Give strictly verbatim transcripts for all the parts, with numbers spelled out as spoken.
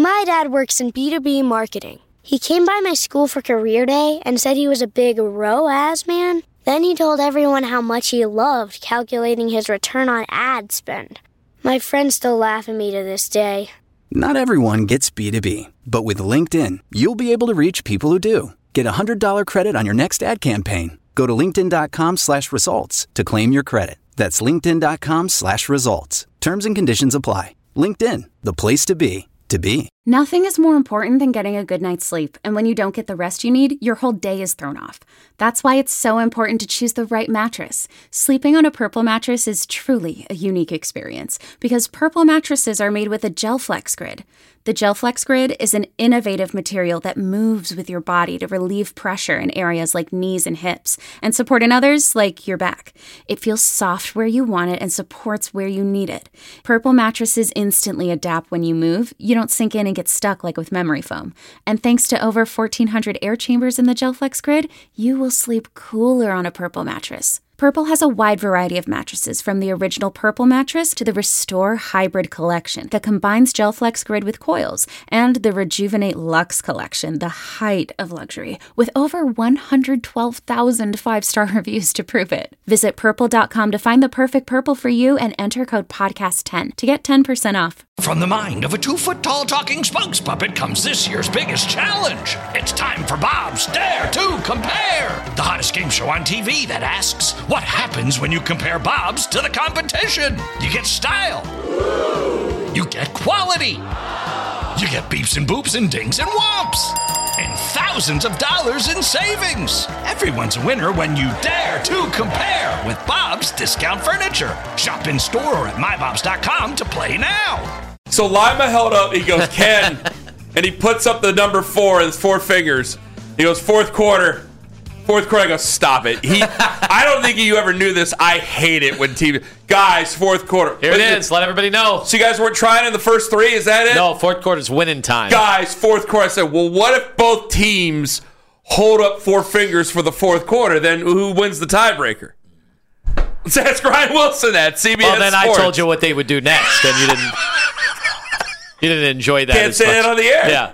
My dad works in B two B marketing. He came by my school for career day and said he was a big R O A S man. Then he told everyone how much he loved calculating his return on ad spend. My friends still laugh at me to this day. Not everyone gets B two B, but with LinkedIn, you'll be able to reach people who do. Get a one hundred dollars credit on your next ad campaign. Go to linkedin.com slash results to claim your credit. That's linkedin.com slash results. Terms and conditions apply. LinkedIn, the place to be, to be. Nothing is more important than getting a good night's sleep, and when you don't get the rest you need, your whole day is thrown off. That's why it's so important to choose the right mattress. Sleeping on a Purple mattress is truly a unique experience, because Purple mattresses are made with a GelFlex Grid. The GelFlex Grid is an innovative material that moves with your body to relieve pressure in areas like knees and hips, and support in others like your back. It feels soft where you want it and supports where you need it. Purple mattresses instantly adapt when you move. You don't sink in and get stuck like with memory foam. And thanks to over fourteen hundred air chambers in the GelFlex Grid, you will sleep cooler on a Purple mattress. Purple has a wide variety of mattresses, from the original Purple mattress to the Restore Hybrid collection that combines GelFlex Grid with coils, and the Rejuvenate Luxe collection, the height of luxury, with over one hundred twelve thousand five-star reviews to prove it. Visit purple dot com to find the perfect Purple for you and enter code podcast ten to get ten percent off. From the mind of a two-foot-tall talking spokes puppet comes this year's biggest challenge. It's time for Bob's Dare to Compare, the hottest game show on T V that asks, what happens when you compare Bob's to the competition? You get style. You get quality. You get beeps and boops and dings and whomps. And thousands of dollars in savings. Everyone's a winner when you dare to compare with Bob's Discount Furniture. Shop in store or at my bobs dot com to play now. So Lima held up, he goes, Ken, and he puts up the number four, his four fingers. He goes, fourth quarter. Fourth quarter, I go, stop it. He, I don't think you ever knew this. I hate it when T V... Guys, fourth quarter. Here it is. Let everybody know. So you guys weren't trying in the first three? Is that it? No, fourth quarter's winning time. Guys, fourth quarter. I said, well, what if both teams hold up four fingers for the fourth quarter? Then who wins the tiebreaker? Let's ask Ryan Wilson at C B S Well, then Sports. I told you what they would do next, and you didn't you didn't enjoy that Can't as say much. that on the air. Yeah.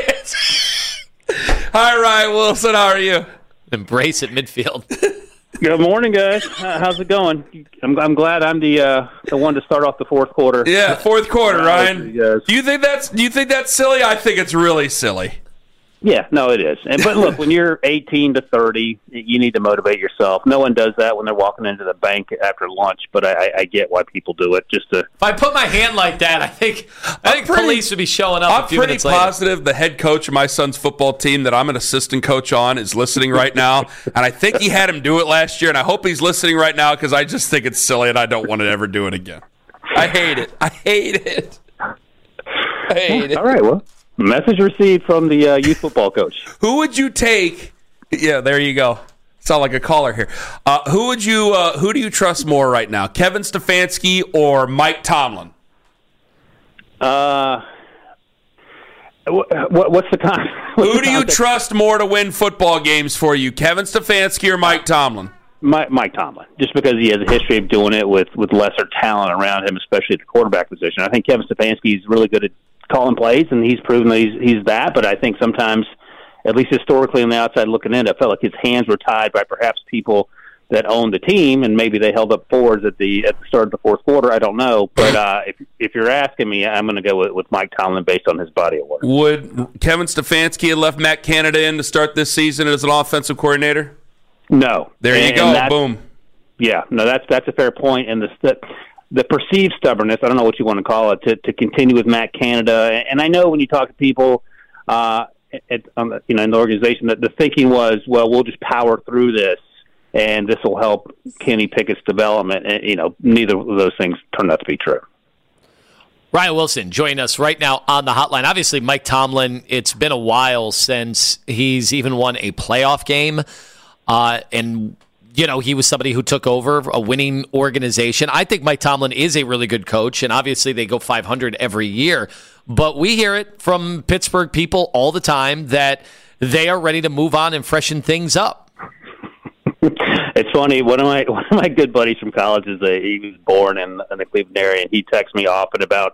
Hi, Ryan Wilson. How are you? Embrace at midfield. Good morning, guys. How's it going? I'm, I'm glad I'm the uh, the one to start off the fourth quarter. Yeah, fourth quarter, Ryan. You do you think that's do you think that's silly? I think it's really silly. Yeah, no, it is. And but look, when you're eighteen to thirty, you need to motivate yourself. No one does that when they're walking into the bank after lunch, but I, I get why people do it. Just to If I put my hand like that, I think I think pretty, police would be showing up I'm a few pretty minutes later. positive the head coach of my son's football team that I'm an assistant coach on is listening right now, and I think he had him do it last year, and I hope he's listening right now because I just think it's silly and I don't want to ever do it again. I hate it. I hate it. I hate it. All right, well. Message received from the uh, youth football coach. Who would you take? Yeah, there you go. Sound like a caller here. Uh, who would you? Uh, who do you trust more right now, Kevin Stefanski or Mike Tomlin? Uh, what, what's the con? What's Who the do you context? trust more to win football games for you, Kevin Stefanski or Mike Tomlin? Mike, Mike Tomlin, just because he has a history of doing it with, with lesser talent around him, especially at the quarterback position. I think Kevin Stefanski is really good at calling plays, and he's proven that he's, he's that. But I think sometimes, at least historically on the outside looking in, I felt like his hands were tied by perhaps people that owned the team, and maybe they held up forwards at the at the start of the fourth quarter. I don't know. But uh, if if you're asking me, I'm going to go with, with Mike Tomlin based on his body of work. Would Kevin Stefanski have left Matt Canada in to start this season as an offensive coordinator? No. There you and, go. and Boom. Yeah, no, that's that's a fair point. And the the, the perceived stubbornness, I don't know what you want to call it, to, to continue with Matt Canada. And I know when you talk to people uh, at, um, you know, in the organization, that the thinking was, well, we'll just power through this, and this will help Kenny Pickett's development. And, you know, neither of those things turned out to be true. Ryan Wilson joining us right now on the hotline. Obviously, Mike Tomlin, it's been a while since he's even won a playoff game. Uh, and, you know, he was somebody who took over a winning organization. I think Mike Tomlin is a really good coach, and obviously they go five hundred every year. But we hear it from Pittsburgh people all the time that they are ready to move on and freshen things up. It's funny. One of my one of my good buddies from college is a, he was born in, in the Cleveland area, and he texts me often about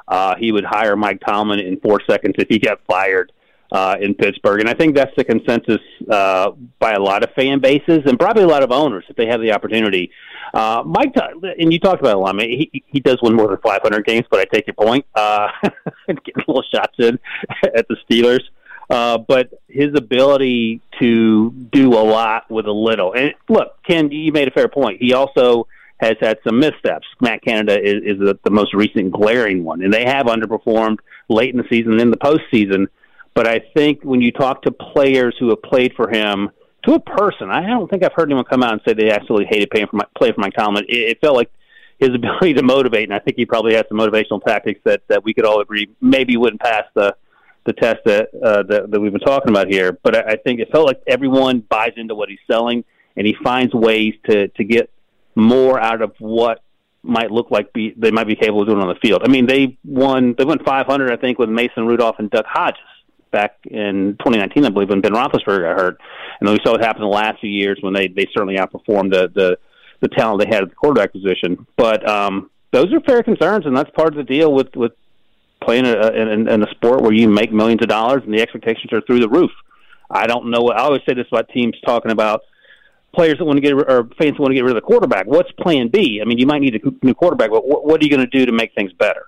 uh, he would hire Mike Tomlin in four seconds if he got fired uh, in Pittsburgh. And I think that's the consensus uh, by a lot of fan bases and probably a lot of owners if they have the opportunity. Uh, Mike, and you talked about it a lot. I mean, he, he does win more than five hundred games, but I take your point. Uh, getting little shots in at the Steelers. Uh, but his ability to do a lot with a little. And look, Ken, you made a fair point. He also has had some missteps. Matt Canada is, is the, the most recent glaring one, and they have underperformed late in the season and in the postseason. But I think when you talk to players who have played for him, to a person, I don't think I've heard anyone come out and say they absolutely hated paying for my, play for Mike Tomlin. It, it felt like his ability to motivate, and I think he probably has some motivational tactics that, that we could all agree maybe wouldn't pass the the test that, uh, that that we've been talking about here. But I, I think it felt like everyone buys into what he's selling, and he finds ways to, to get more out of what might look like be, they might be capable of doing on the field. I mean, they won they went five hundred, I think, with Mason Rudolph and Duck Hodges back in twenty nineteen, I believe, when Ben Roethlisberger got hurt. And then we saw what happened the last few years when they, they certainly outperformed the, the, the talent they had at the quarterback position. But um, those are fair concerns, and that's part of the deal with, with playing a, in, in a sport where you make millions of dollars and the expectations are through the roof. I don't know. I always say this about teams talking about players that want to get, or fans that want to get rid of the quarterback. What's plan B? I mean, you might need a new quarterback, but what, what are you going to do to make things better?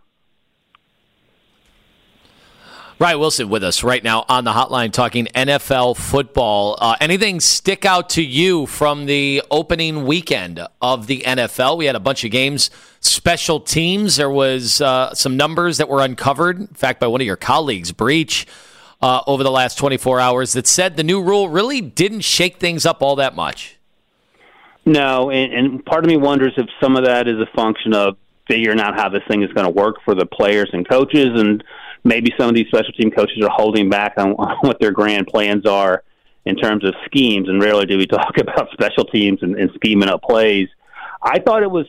Ryan Wilson with us right now on the hotline talking N F L football. Uh, anything stick out to you from the opening weekend of the N F L? We had a bunch of games, special teams. There was uh, some numbers that were uncovered, in fact, by one of your colleagues, Breach, uh, over the last twenty-four hours that said the new rule really didn't shake things up all that much. No, and, and part of me wonders if some of that is a function of figuring out how this thing is going to work for the players and coaches, and maybe some of these special team coaches are holding back on, on what their grand plans are in terms of schemes, and rarely do we talk about special teams and, and scheming up plays. I thought it was,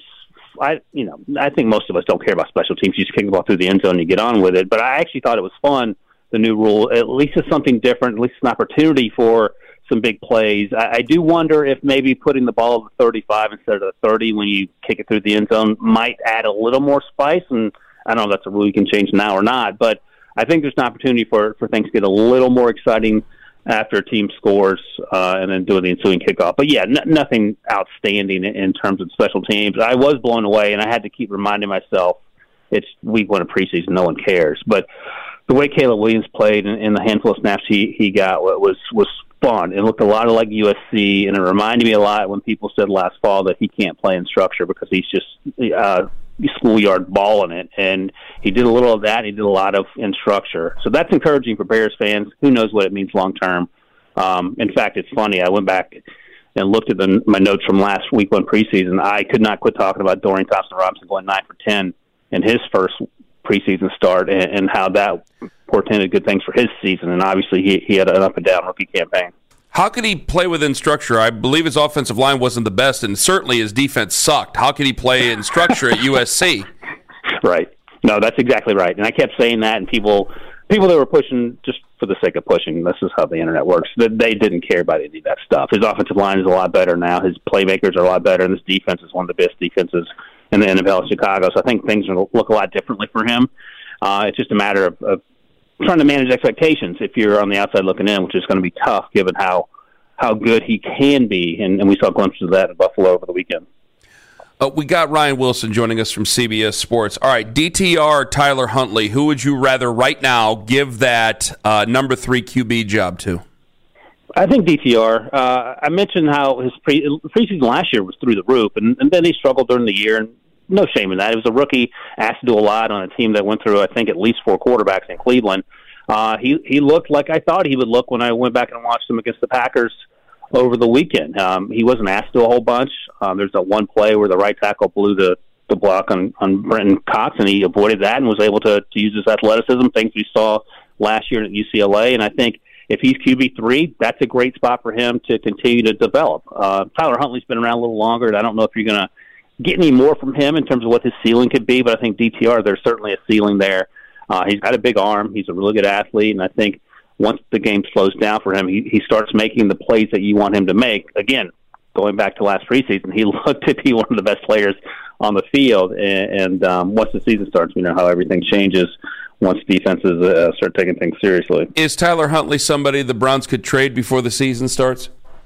I you know, I think most of us don't care about special teams. You just kick the ball through the end zone and you get on with it. But I actually thought it was fun, the new rule. At least it's something different, at least it's an opportunity for some big plays. I, I do wonder if maybe putting the ball at the thirty-five instead of the thirty when you kick it through the end zone might add a little more spice, and I don't know if that's a rule you can change now or not, but I think there's an opportunity for, for things to get a little more exciting after a team scores uh, and then doing the ensuing kickoff. But, yeah, n- nothing outstanding in, in terms of special teams. I was blown away, and I had to keep reminding myself it's week one of preseason, no one cares. But the way Caleb Williams played in, in the handful of snaps he, he got was was fun. It looked a lot like U S C, and it reminded me a lot when people said last fall that he can't play in structure because he's just uh, – schoolyard ball in it, and he did a little of that, and he did a lot of in structure. So that's encouraging for Bears fans. Who knows what it means long term. Um, in fact, it's funny. I went back and looked at the, my notes from last week one preseason. I could not quit talking about Dorian Thompson-Robinson going nine for ten in his first preseason start, and, and how that portended good things for his season. And obviously, he, he had an up and down rookie campaign. How could he play within structure? I believe his offensive line wasn't the best, and certainly his defense sucked. How could he play in structure at U S C? Right. No, that's exactly right. And I kept saying that, and people people that were pushing just for the sake of pushing, this is how the internet works, that they didn't care about any of that stuff. His offensive line is a lot better now. His playmakers are a lot better, and his defense is one of the best defenses in the N F L in Chicago. So I think things will look a lot differently for him. Uh, it's just a matter of, of trying to manage expectations if you're on the outside looking in, which is going to be tough given how how good he can be, and, and we saw glimpses of that in Buffalo over the weekend. Uh, we got Ryan Wilson joining us from C B S Sports. All right, D T R, Tyler Huntley, who would you rather right now give that uh, number three Q B job to? I think D T R. Uh, I mentioned how his pre- preseason last year was through the roof, and, and then he struggled during the year, and no shame in that. It was a rookie asked to do a lot on a team that went through, I think, at least four quarterbacks in Cleveland. Uh, he, he looked like I thought he would look when I went back and watched him against the Packers over the weekend. Um, he wasn't asked to do a whole bunch. Um, there's that one play where the right tackle blew the, the block on, on Brenton Cox, and he avoided that and was able to, to use his athleticism, things we saw last year at U C L A. And I think if he's Q B three, that's a great spot for him to continue to develop. Uh, Tyler Huntley's been around a little longer, and I don't know if you're going to get any more from him in terms of what his ceiling could be, but I think D T R, there's certainly a ceiling there. Uh, he's got a big arm. He's a really good athlete, and I think once the game slows down for him, he, he starts making the plays that you want him to make. Again, going back to last preseason, he looked to be one of the best players on the field. And, and um, once the season starts, we know how everything changes once defenses uh, start taking things seriously. Is Tyler Huntley somebody the Browns could trade before the season starts?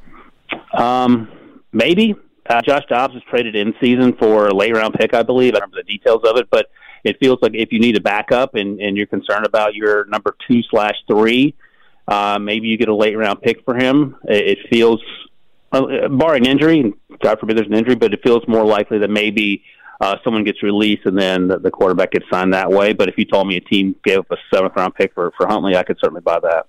Um, maybe. Uh, Josh Dobbs was traded in season for a late round pick, I believe. I don't remember the details of it, but it feels like if you need a backup and, and you're concerned about your number two slash three, uh, maybe you get a late round pick for him. It, it feels, uh, barring injury, and God forbid there's an injury, but it feels more likely that maybe uh, someone gets released and then the, the quarterback gets signed that way. But if you told me a team gave up a seventh round pick for, for Huntley, I could certainly buy that.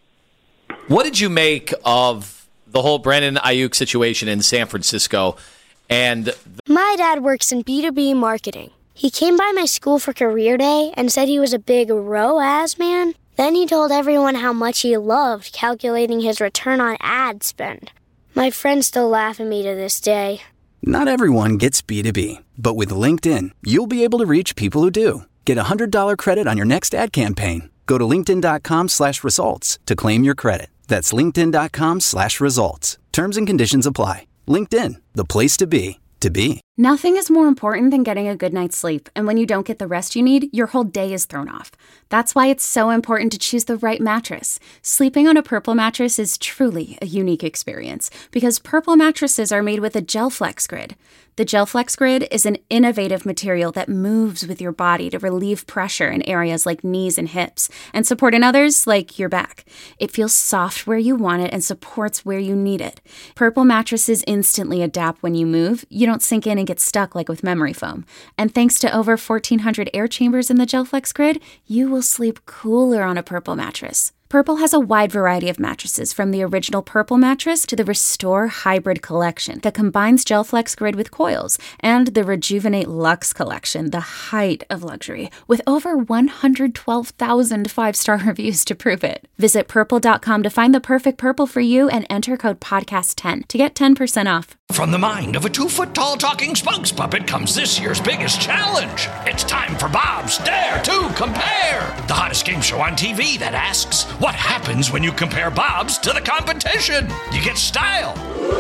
What did you make of the whole Brandon Ayuk situation in San Francisco? And the- My dad works in B two B marketing. He came by my school for career day and said he was a big R O A S man. Then he told everyone how much he loved calculating his return on ad spend. My friends still laugh at me to this day. Not everyone gets B two B, but with LinkedIn, you'll be able to reach people who do. Get a one hundred dollars credit on your next ad campaign. Go to linkedin.com slash results to claim your credit. That's linkedin.com slash results. Terms and conditions apply. LinkedIn, the place to be, to be. Nothing is more important than getting a good night's sleep, and when you don't get the rest you need, your whole day is thrown off. That's why it's so important to choose the right mattress. Sleeping on a Purple mattress is truly a unique experience because Purple mattresses are made with a GelFlex Grid. The GelFlex Grid is an innovative material that moves with your body to relieve pressure in areas like knees and hips and support in others like your back. It feels soft where you want it and supports where you need it. Purple mattresses instantly adapt when you move. You don't sink in and get stuck like with memory foam. And thanks to over fourteen hundred air chambers in the GelFlex Grid, you will sleep cooler on a Purple mattress. Purple has a wide variety of mattresses, from the original Purple mattress to the Restore Hybrid collection that combines GelFlex Grid with coils, and the Rejuvenate Luxe collection, the height of luxury, with over one hundred twelve thousand five-star reviews to prove it. Visit purple dot com to find the perfect Purple for you and enter code podcast ten to get ten percent off. From the mind of a two-foot-tall talking spokes puppet comes this year's biggest challenge. It's time for Bob's Dare to Compare, the hottest game show on T V that asks, what happens when you compare Bob's to the competition? You get style.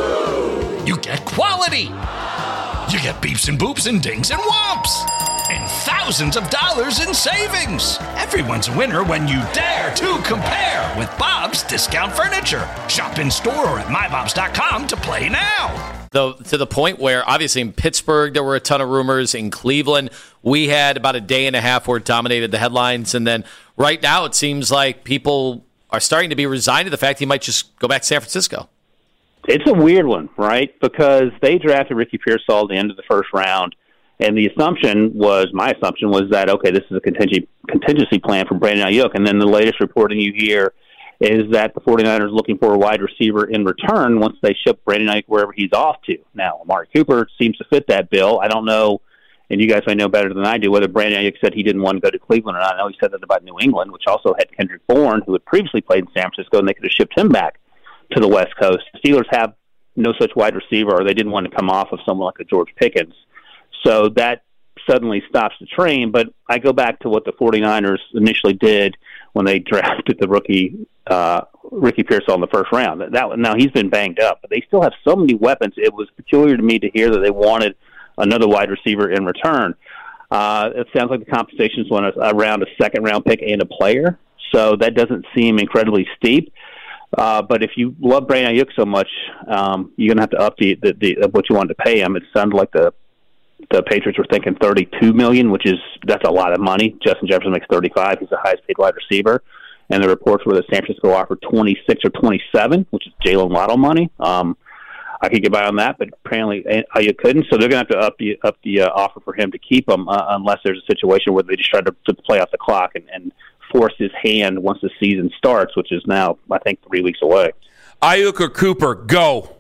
You get quality. You get beeps and boops and dings and whomps. And thousands of dollars in savings. Everyone's a winner when you dare to compare with Bob's Discount Furniture. Shop in store or at my bobs dot com to play now. The, to the point where, obviously, in Pittsburgh, there were a ton of rumors. In Cleveland, we had about a day and a half where it dominated the headlines. And then right now, it seems like people are starting to be resigned to the fact he might just go back to San Francisco. It's a weird one, right? Because they drafted Ricky Pearsall at the end of the first round. And the assumption was, my assumption was that, okay, this is a contingency, contingency plan for Brandon Ayuk. And then the latest reporting you hear is that the 49ers looking for a wide receiver in return once they ship Brandon Ayuk wherever he's off to. Now, Amari Cooper seems to fit that bill. I don't know, and you guys may know better than I do, whether Brandon Ayuk said he didn't want to go to Cleveland or not. I know he said that about New England, which also had Kendrick Bourne, who had previously played in San Francisco, and they could have shipped him back to the West Coast. The Steelers have no such wide receiver, or they didn't want to come off of someone like a George Pickens. So that suddenly stops the train, but I go back to what the 49ers initially did when they drafted the rookie uh, Ricky Pearsall in the first round. That now he's been banged up, but they still have so many weapons. It was peculiar to me to hear that they wanted another wide receiver in return. Uh, it sounds like the compensation is around a second round pick and a player, so that doesn't seem incredibly steep. Uh, but if you love Brandon Ayuk so much, um, you're going to have to up the, the, the what you wanted to pay him. It sounded like the the Patriots were thinking thirty-two million dollars, which is that's a lot of money. Justin Jefferson makes thirty-five. He's the highest paid wide receiver. And the reports were that San Francisco offered twenty-six or twenty-seven, which is Jalen Waddle money. Um, I could get by on that, but apparently Ayuk couldn't. So they're going to have to up the up the uh, offer for him to keep him, uh, unless there's a situation where they just try to, to play off the clock and, and force his hand once the season starts, which is now, I think, three weeks away. Ayuk or Cooper, go.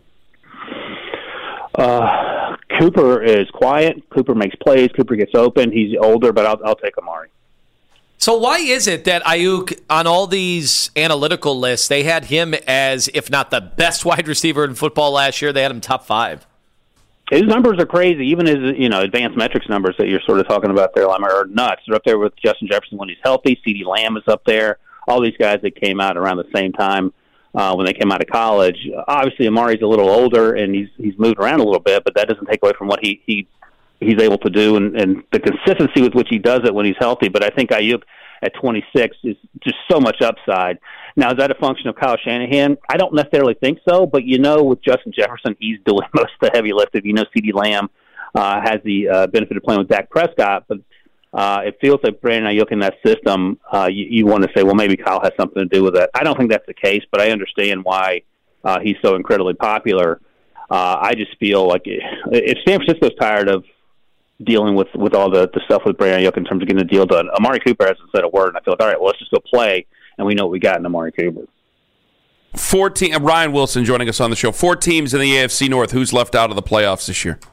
Uh, Cooper is quiet. Cooper makes plays. Cooper gets open. He's older, but I'll, I'll take Amari. So why is it that Ayuk, on all these analytical lists, they had him as, if not the best wide receiver in football last year, they had him top five? His numbers are crazy. Even his, you know, advanced metrics numbers that you're sort of talking about there, Lima, are nuts. They're up there with Justin Jefferson when he's healthy. CeeDee Lamb is up there. All these guys that came out around the same time uh, when they came out of college. Obviously, Amari's a little older and he's he's moved around a little bit, but that doesn't take away from what he he he's able to do and, and the consistency with which he does it when he's healthy. But I think Aiyuk at twenty-six is just so much upside. Now, is that a function of Kyle Shanahan? I don't necessarily think so, but you know, with Justin Jefferson, he's doing most of the heavy lifting. You know, CeeDee Lamb uh, has the uh, benefit of playing with Dak Prescott, but uh, it feels like Brandon Aiyuk in that system, uh, you, you want to say, well, maybe Kyle has something to do with it. I don't think that's the case, but I understand why uh, he's so incredibly popular. Uh, I just feel like if San Francisco's tired of dealing with, with all the, the stuff with Brandon Aiyuk in terms of getting the deal done, Amari Cooper hasn't said a word, and I feel like, all right, well, let's just go play, and we know what we got in Amari Cooper. Four te- Ryan Wilson joining us on the show. Four teams in the A F C North. Who's left out of the playoffs this year?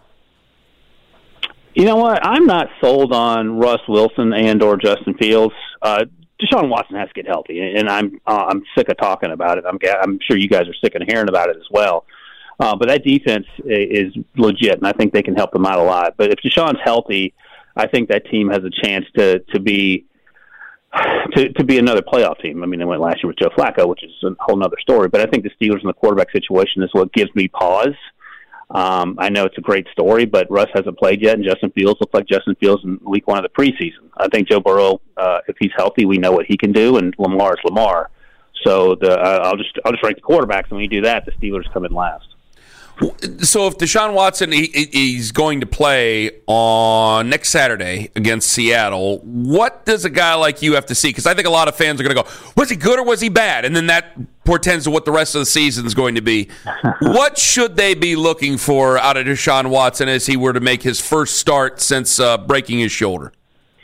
You know what? I'm not sold on Russ Wilson and or Justin Fields. Uh, Deshaun Watson has to get healthy, and I'm uh, I'm sick of talking about it. I'm I'm sure you guys are sick of hearing about it as well. Uh, but that defense is legit, and I think they can help them out a lot. But if Deshaun's healthy, I think that team has a chance to to be to to be another playoff team. I mean, they went last year with Joe Flacco, which is a whole other story. But I think the Steelers in the quarterback situation is what gives me pause. Um, I know it's a great story, but Russ hasn't played yet, and Justin Fields looks like Justin Fields in week one of the preseason. I think Joe Burrow, uh, if he's healthy, we know what he can do, and Lamar is Lamar. So the, uh, I'll just I'll just rank the quarterbacks, and when you do that, the Steelers come in last. So if Deshaun Watson he, he's going to play on next Saturday against Seattle, what does a guy like you have to see? Because I think a lot of fans are going to go, was he good or was he bad? And then that portends to what the rest of the season is going to be. What should they be looking for out of Deshaun Watson as he were to make his first start since uh, breaking his shoulder?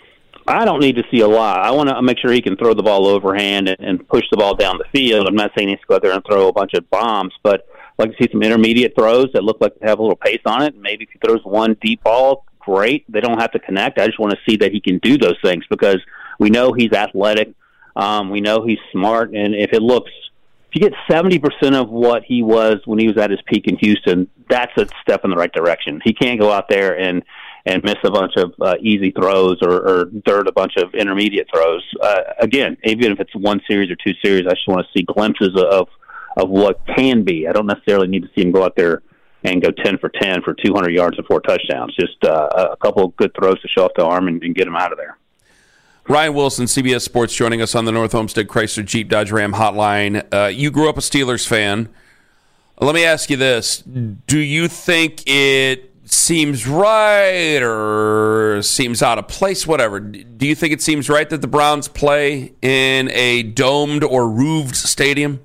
I don't need to see a lot. I want to make sure he can throw the ball overhand and, and push the ball down the field. I'm not saying he has to go out there and throw a bunch of bombs, but I'd like to see some intermediate throws that look like they have a little pace on it. Maybe if he throws one deep ball, great. They don't have to connect. I just want to see that he can do those things because we know he's athletic. Um, we know he's smart. And if it looks, if you get seventy percent of what he was when he was at his peak in Houston, that's a step in the right direction. He can't go out there and, and miss a bunch of uh, easy throws or, or dirt a bunch of intermediate throws. Uh, again, even if it's one series or two series, I just want to see glimpses of of what can be. I don't necessarily need to see him go out there and go ten for ten for two hundred yards and four touchdowns. Just uh, a couple of good throws to show off the arm and, and get him out of there. Ryan Wilson, C B S Sports, joining us on the North Homestead Chrysler Jeep Dodge Ram hotline. Uh, you grew up a Steelers fan. Let me ask you this. Do you think it seems right or seems out of place, whatever? Do you think it seems right that the Browns play in a domed or roofed stadium?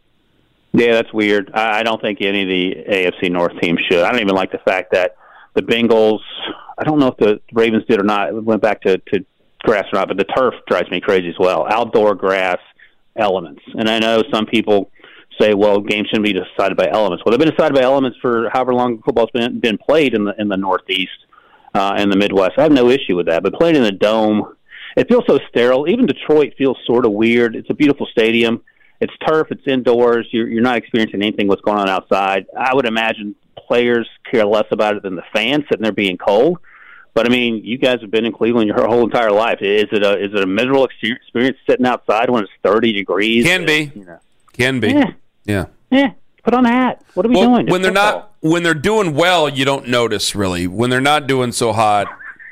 Yeah, that's weird. I don't think any of the A F C North teams should. I don't even like the fact that the Bengals, I don't know if the Ravens did or not, it went back to, to grass or not, but the turf drives me crazy as well. Outdoor grass elements. And I know some people say, well, games shouldn't be decided by elements. Well, they've been decided by elements for however long football's been, been played in the in the Northeast uh, and the Midwest. I have no issue with that. But playing in a dome, it feels so sterile. Even Detroit feels sort of weird. It's a beautiful stadium. It's turf. It's indoors. You're, you're not experiencing anything what's going on outside. I would imagine players care less about it than the fans sitting there being cold. But, I mean, you guys have been in Cleveland your whole entire life. Is it a is it a miserable experience sitting outside when it's thirty degrees? Can be. You know? Can be. Yeah. Yeah. Yeah. Put on a hat. What are we well, doing? When they're football. not when they're doing well, you don't notice really. When they're not doing so hot.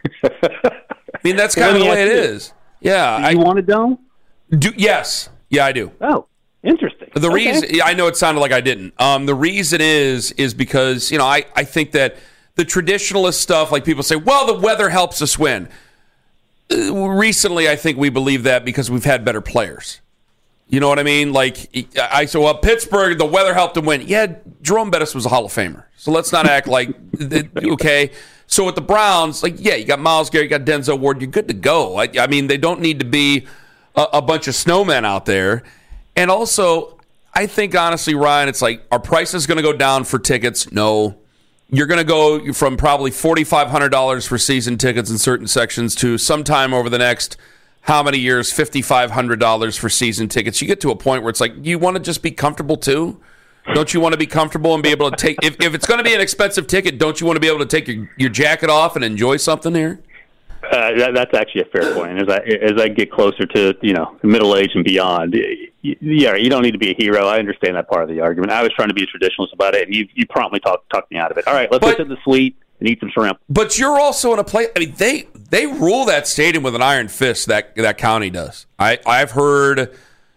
I mean, that's kind of the way it is. Yeah. Do you I, want a dome? Do yes. Yeah, I do. Oh. Interesting. The okay. reason I know it sounded like I didn't. Um, the reason is is because you know I, I think that the traditionalist stuff, like people say, well, the weather helps us win. Uh, recently, I think we believe that because we've had better players. You know what I mean? Like I said, well, Pittsburgh, the weather helped them win. Yeah, Jerome Bettis was a Hall of Famer, so let's not act like okay. So with the Browns, like yeah, you got Myles Garrett, you got Denzel Ward, you're good to go. I, I mean, they don't need to be a, a bunch of snowmen out there. And also, I think, honestly, Ryan, it's like, are prices going to go down for tickets? No. You're going to go from probably four thousand five hundred dollars for season tickets in certain sections to sometime over the next, how many years, five thousand five hundred dollars for season tickets. You get to a point where it's like, you want to just be comfortable too? Don't you want to be comfortable and be able to take, if, if it's going to be an expensive ticket, don't you want to be able to take your, your jacket off and enjoy something here? Uh, that, that's actually a fair point. As I as I get closer to you know middle age and beyond, Yeah, you don't need to be a hero. I understand that part of the argument. I was trying to be a traditionalist about it, and you you promptly talked talked me out of it. All right, let's but, go to the suite and eat some shrimp. But you're also in a place. I mean, they they rule that stadium with an iron fist. That that county does. I I've heard.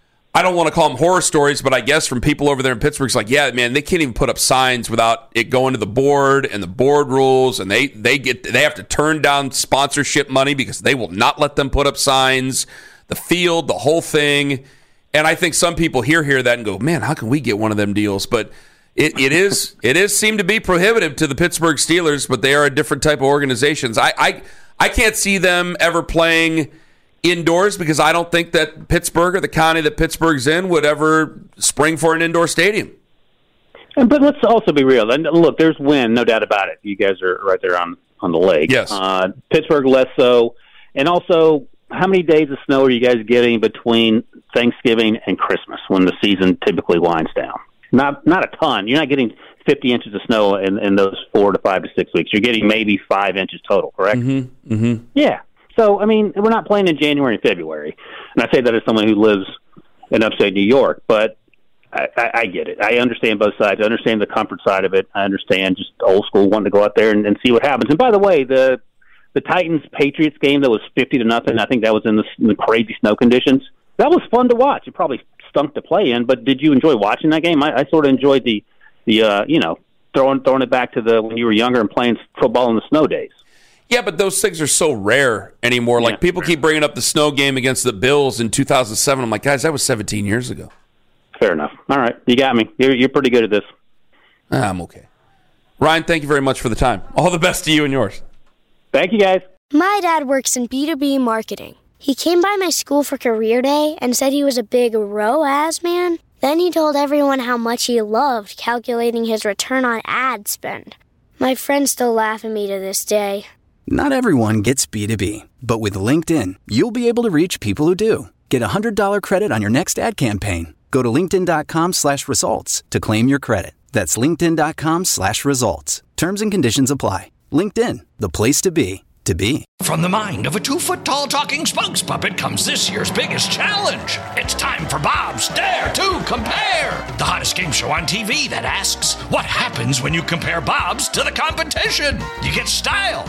I don't want to call them horror stories, but I guess from people over there in Pittsburgh, it's like, yeah, man, they can't even put up signs without it going to the board and the board rules, and they they get they have to turn down sponsorship money because they will not let them put up signs. The field, the whole thing, and I think some people hear hear that and go, man, how can we get one of them deals? But it, it is it is seemed to be prohibitive to the Pittsburgh Steelers, but they are a different type of organizations. I I, I can't see them ever playing indoors because I don't think that Pittsburgh or the county that Pittsburgh's in would ever spring for an indoor stadium. And, but let's also be real. And look, there's wind, no doubt about it. You guys are right there on, on the lake. Yes. Uh, Pittsburgh less so. And also, how many days of snow are you guys getting between Thanksgiving and Christmas when the season typically winds down? Not not a ton. You're not getting fifty inches of snow in, in those four to five to six weeks. You're getting maybe five inches total, correct? Mm-hmm. Mm-hmm. Yeah. So, I mean, we're not playing in January and February. And I say that as someone who lives in upstate New York, but I, I, I get it. I understand both sides. I understand the comfort side of it. I understand just old school wanting to go out there and, and see what happens. And by the way, the the Titans-Patriots game that was fifty to nothing, I think that was in the, in the crazy snow conditions. That was fun to watch. It probably stunk to play in, but did you enjoy watching that game? I, I sort of enjoyed the, the uh, you know, throwing throwing it back to the when you were younger and playing football in the snow days. Yeah, but those things are so rare anymore. Like, yeah. People keep bringing up the snow game against the Bills in two thousand seven. I'm like, guys, that was seventeen years ago. Fair enough. All right. You got me. You're, you're pretty good at this. I'm okay. Ryan, thank you very much for the time. All the best to you and yours. Thank you, guys. My dad works in B two B marketing. He came by my school for career day and said he was a big R O A S man. Then he told everyone how much he loved calculating his return on ad spend. My friends still laugh at me to this day. Not everyone gets B two B, but with LinkedIn, you'll be able to reach people who do. Get a one hundred dollars credit on your next ad campaign. Go to linkedin.com slash results to claim your credit. That's linkedin.com slash results. Terms and conditions apply. LinkedIn, the place to be, to be. From the mind of a two-foot-tall talking spokes puppet comes this year's biggest challenge. It's time for Bob's Dare to Compare, the hottest game show on T V that asks, what happens when you compare Bob's to the competition? You get style.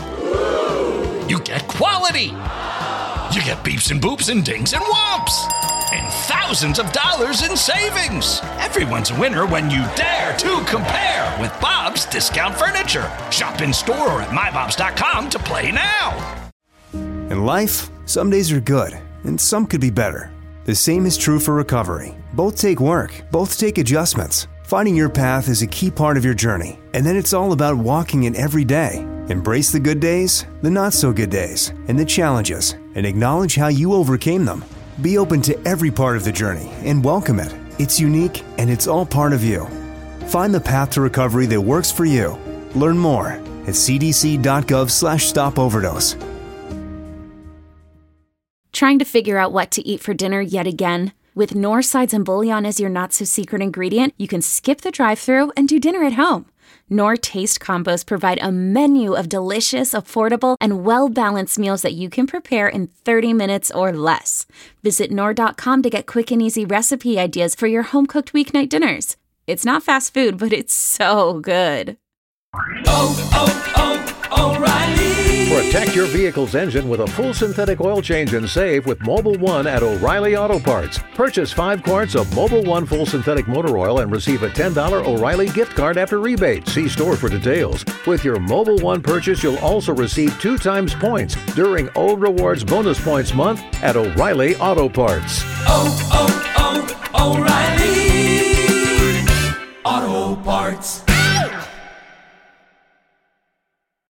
You get quality. You get beeps and boops and dings and whomps. And thousands of dollars in savings. Everyone's a winner when you dare to compare with Bob's Discount Furniture. Shop in store or at my bobs dot com to play now. In life, some days are good, and some could be better. The same is true for recovery. Both take work, both take adjustments. Finding your path is a key part of your journey, and then it's all about walking it every day. Embrace the good days, the not-so-good days, and the challenges, and acknowledge how you overcame them. Be open to every part of the journey and welcome it. It's unique, and it's all part of you. Find the path to recovery that works for you. Learn more at cdc.gov slash stop overdose. Trying to figure out what to eat for dinner yet again? With Knorr sides and bouillon as your not-so-secret ingredient, you can skip the drive-thru and do dinner at home. Knorr Taste Combos provide a menu of delicious, affordable, and well-balanced meals that you can prepare in thirty minutes or less. Visit Knorr dot com to get quick and easy recipe ideas for your home-cooked weeknight dinners. It's not fast food, but it's so good. Oh, oh, oh, O'Reilly! Protect your vehicle's engine with a full synthetic oil change and save with Mobil one at O'Reilly Auto Parts. Purchase five quarts of Mobil one full synthetic motor oil and receive a ten dollars O'Reilly gift card after rebate. See store for details. With your Mobil one purchase, you'll also receive two times points during O Rewards Bonus Points Month at O'Reilly Auto Parts. Oh, oh, oh, O'Reilly Auto Parts.